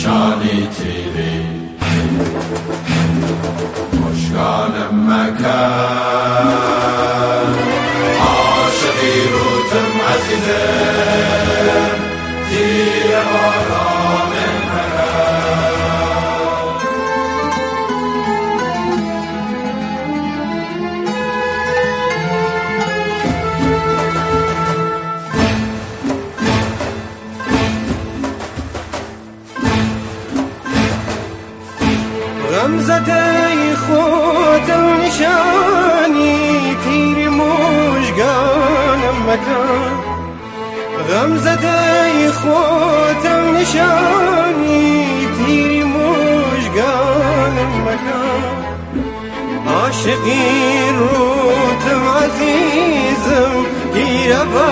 پیشانی تیری مشکانم مکن عاشقی روتم عزیزم تیر آرام غمزده خودم نشانی تیر مژگانم مکن غمزده خودم نشانی تیر مژگانم مکن عاشقی روتم عزیزم تیر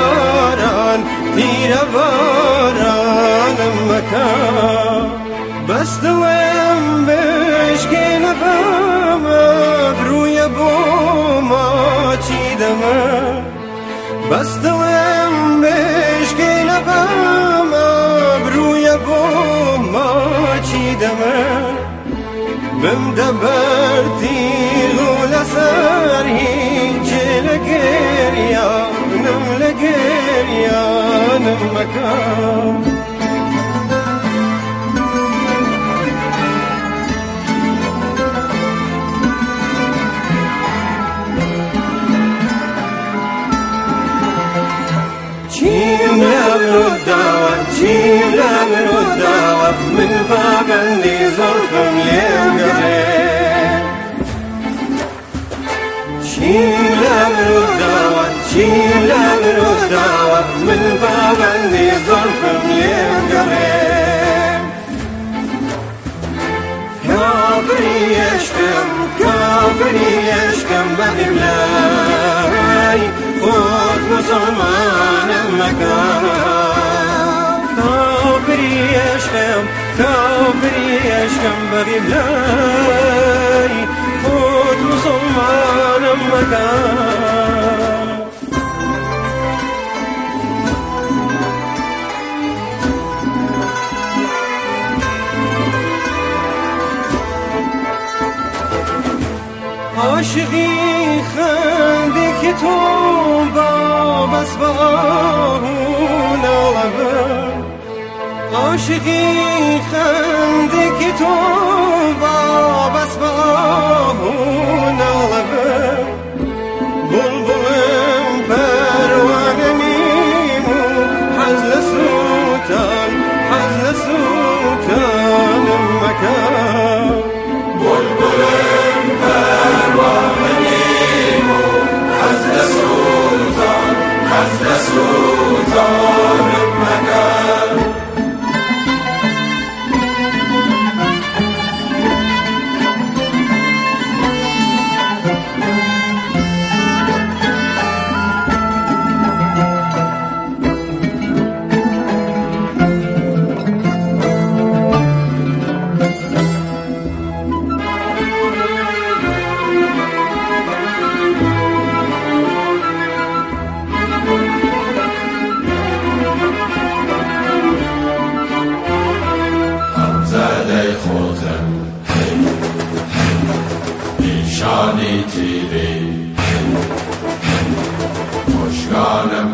بارانم مکن بس دلم بشکنه بم روی بوما چیدم بس دلم بشکنه بم روی بوما چیدم بم دبرتی غول سر هیچ لگریانم مکان چیم لبر الدعوة من فاقني زلفم للقريب چیم لبر الدعوة من فاقني زلفم للقريب كافري يشكم بقبلاي خود مسلمان مكان كافري يشكم بقبلاي خود مسلمان مكان عاشقی خندی که تو با بس با آهون آلبم عاشقی خندی که تو با بس با آهون آلبم بلبلم پروانه میمو حزل سلطان مکان بلبلم پروانه میمو حزل سلطان مکن پیشانی تیری مشکانم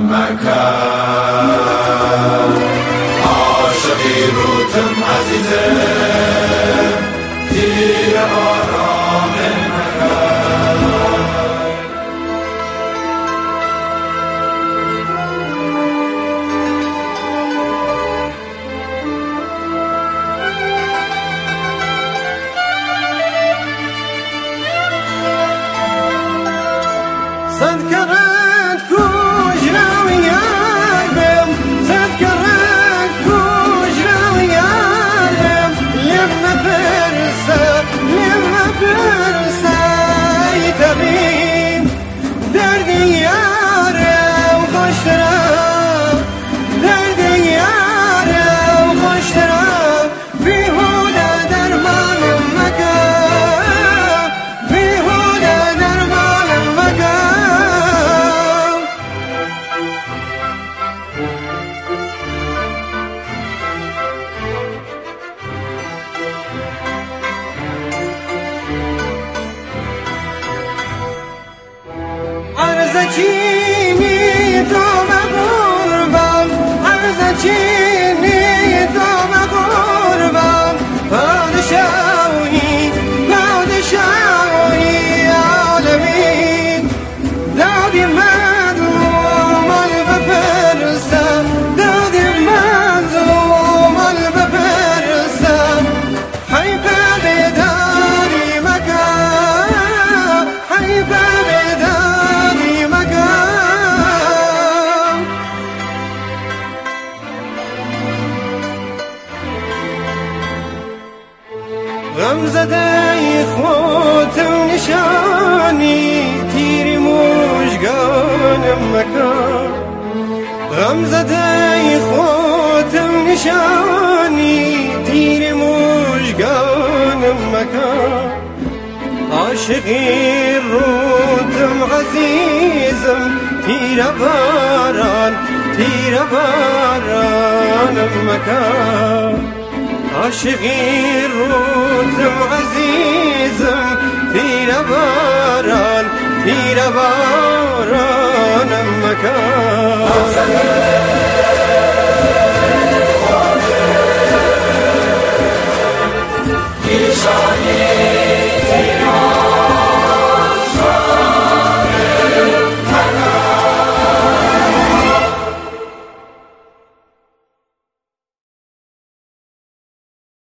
مکن عاشقی روتم عزیزم تیر آرام صد کرد کجرم یارم صد کرد کجرم یارم لب نپرسه غم زده خودم نشانی تیر مژگانم مکن غم زده خودم نشانی تیر مژگانم مکن عاشقی رودم عزیزم تیر بارانم مکن عاشقی رودم عزیزم تیر بارانم مکن